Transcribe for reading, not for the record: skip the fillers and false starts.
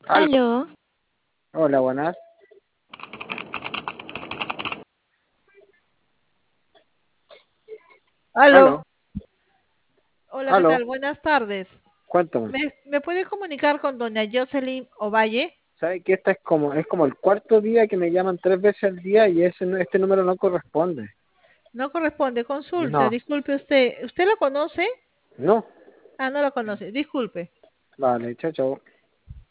Aló. Aló, Hola, buenas. Aló, Aló, hola, ¿qué aló, tal? Buenas tardes. cuéntame. ¿Me puede comunicar con doña Jocelyn Ovalle? ¿Sabes que esta es como el cuarto día que me llaman 3 veces al día y este número no corresponde? No corresponde, consulte, No, disculpe usted. ¿Usted la conoce? no. Ah, no la conoce, disculpe. Vale, chao, chao.